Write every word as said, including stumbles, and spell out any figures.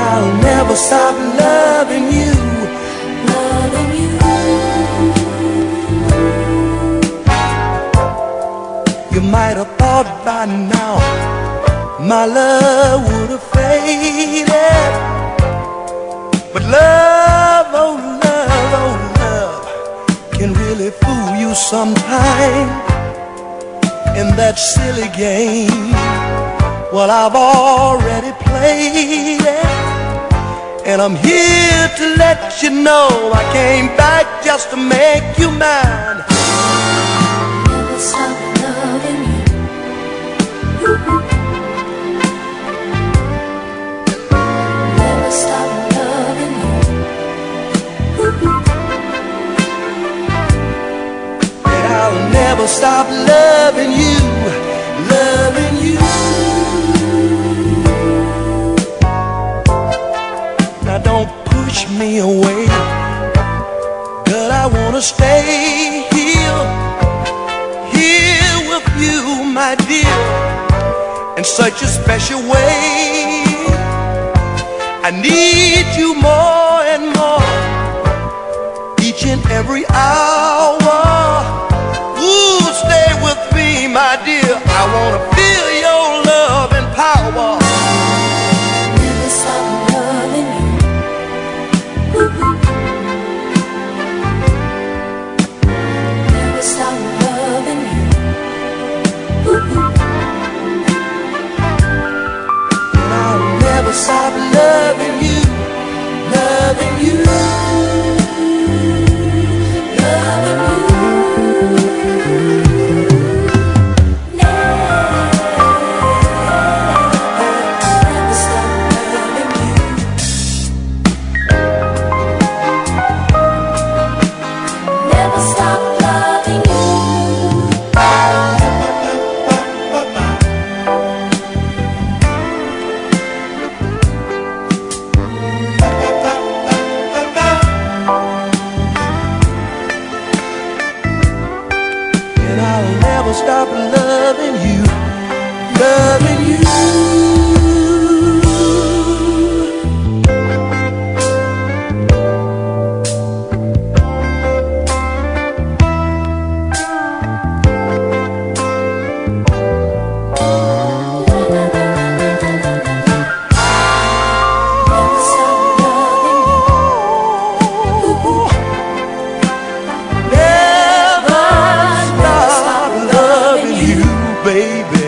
I'll never stop loving you. Loving you. You might have thought by now my love would have faded, but love, oh love, oh love can really fool you sometime in that silly game. Well, I've already played it, and I'm here to let you know I came back just to make you mine. Never stop loving you. Never stop loving you. And I'll never stop loving you, loving you. Now don't push me away, girl, I wanna stay here, here with you, my dear, in such a special way. I need you more and more, each and every hour. Ooh, stay with me, my dear, I wanna feel your love and power. Never stop loving you. Never stop loving you. And I'll never stop loving you, loving you, Loving you. Never stop loving you. Never stop loving you. and I'll never stop loving you, loving you. Baby.